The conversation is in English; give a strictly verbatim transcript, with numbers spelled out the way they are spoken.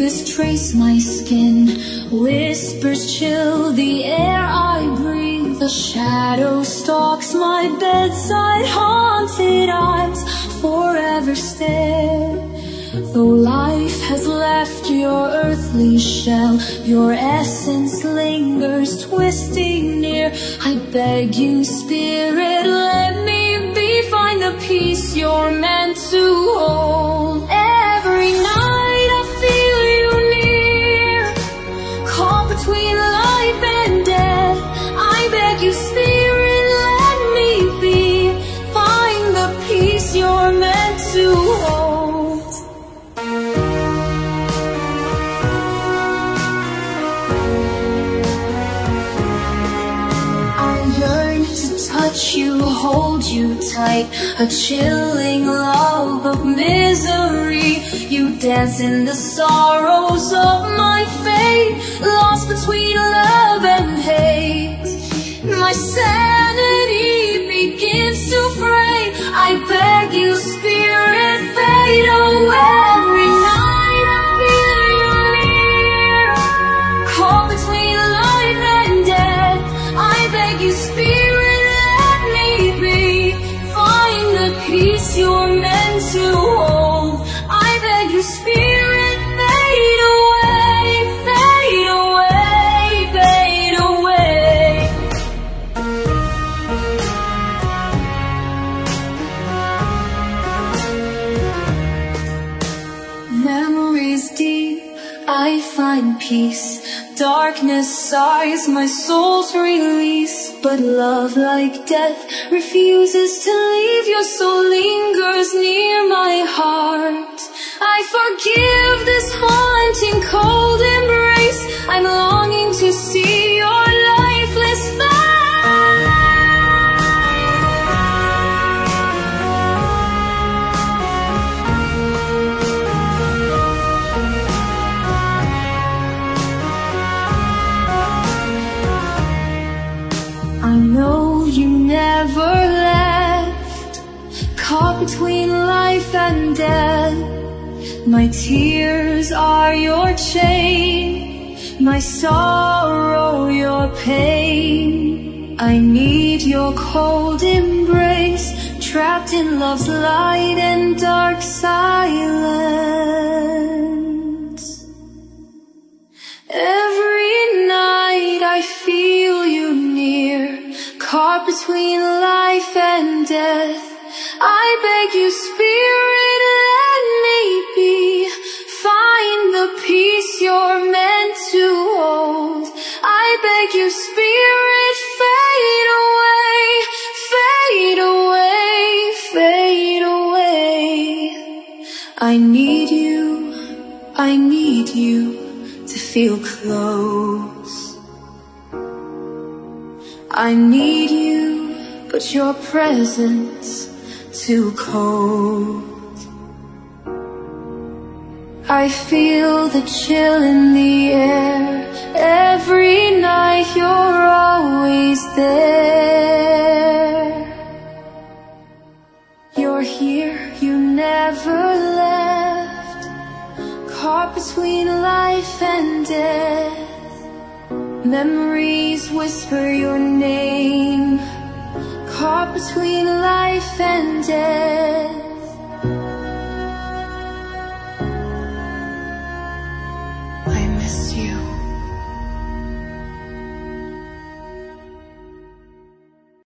fingers trace my skin, whispers chill the air I breathe. The shadow stalks my bedside, haunted eyes forever stare. Though life has left your earthly shell, your essence lingers twisting near. I beg you, spirit, let me be. Find the peace you're meant to hold. Every night I feel you near, caught between life and death. I beg you, spirit, let me be. Find the peace you're meant to hold. Touch you, hold you tight, a chilling love of misery. You dance in the sorrows of my fate, lost between love and hate. My sanity begins to fray. I beg you, spirit, fade away. Every night I feel you near, caught between life and death. I beg you, spirit, peace you're meant to hold. I beg you, spirit, fade away, fade away, fade away. Memories deep, I find peace. Darkness sighs, my soul's release. But love, like death, refuses to leave. Your soul lingers near my heart. I forgive this haunting cold embrace. I'm longing to see your lifeless face. I know you never left, caught between life and death. My tears are your chain, my sorrow your pain. I need your cold embrace, trapped in love's light and dark silence. Every night I feel you near, caught between life and death. I beg you, spirit, let me be. Find the peace you're meant to hold. I beg you, spirit, fade away, fade away, fade away. I need you, I need you to feel close. I need you, but your presence too cold. I feel the chill in the air. Every night you're always there. You're here, you never left, caught between life and death. Memories whisper your name, caught between life and death. I miss you.